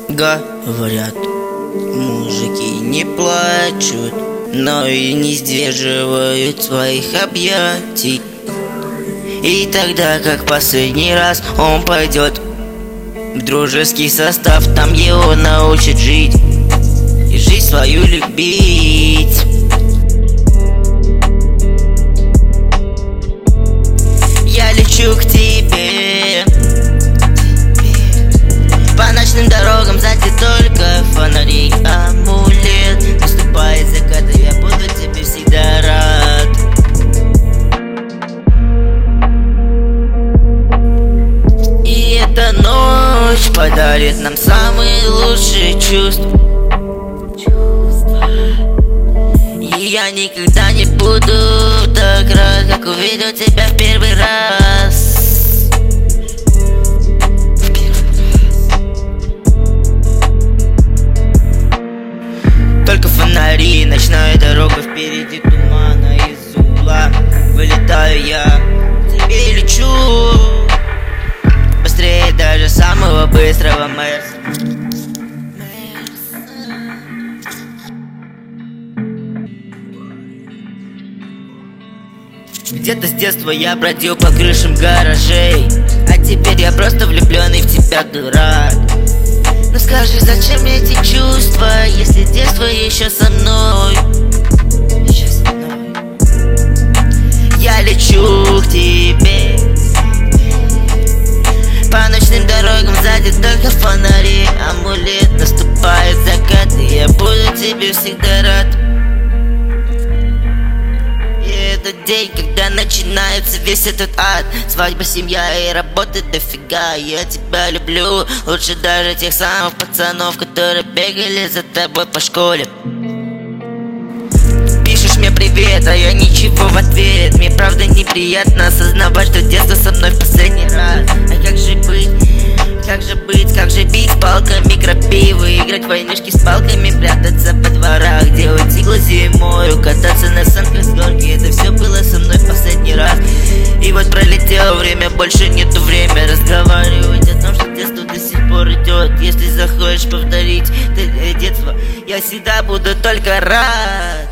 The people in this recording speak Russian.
Говорят, мужики не плачут, но и не сдерживают своих объятий. И тогда, как последний раз, он пойдет в дружеский состав. Там его научат жить и жизнь свою любить. Я лечу к тебе по ночным дорогам, сзади только фонари, амулет. Наступает закат, и я буду тебе всегда рад. И эта ночь подарит нам самые лучшие чувства. И я никогда не буду так рад, как увидел тебя в первый раз. Только фонари, ночная дорога, впереди тумана из угла. Вылетаю я, к тебе лечу быстрее даже самого быстрого Мерса. Где-то с детства я бродил по крышам гаражей, а теперь я просто влюбленный в тебя дурак. Ну скажи, зачем мне эти чувства, если детство еще со мной? Я лечу к тебе по ночным дорогам, сзади только фонари, амулет. Наступает закат, и я буду тебе всегда рад. Этот день, когда начинается весь этот ад. Свадьба, семья и работа дофига. Я тебя люблю лучше даже тех самых пацанов, которые бегали за тобой по школе. Пишешь мне привет, а я ничего в ответ. Мне правда неприятно осознавать, что детство со мной в последний раз. А как же быть? Как же быть, как же бить палками крапивы, играть в войнушки с палками, прятаться по дворах, делать иглы зимою, кататься на санках с горки. Это все было со мной в последний раз. И вот пролетело время, больше нету время разговаривать о том, что детство до сих пор идет. Если захочешь повторить детство, я всегда буду только рад.